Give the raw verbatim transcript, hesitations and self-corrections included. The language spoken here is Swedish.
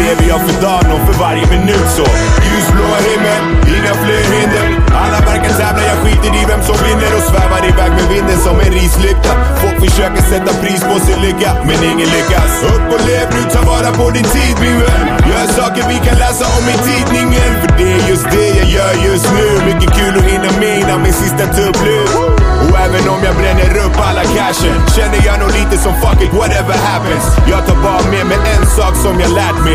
lever jag för dagen och för varje minut så. Ljusblå himmel, inga fler hinder. Alla verkar tävla, jag skiter i vem som vinner och svävar iväg med vinden som en rislykta. Folk försöker sätta pris på sin lycka, men ingen lyckas. Upp och lev nu, ta vara på din tid min vän. Gör saker vi kan läsa om i tidningen, för det är just det jag gör just nu. Mycket kul att hinna mina min sista tupplut. Och även om jag bränner upp alla cashen, känner jag nog lite som fuck it, whatever happens. Jag tar bara med mig en sak som jag lärt mig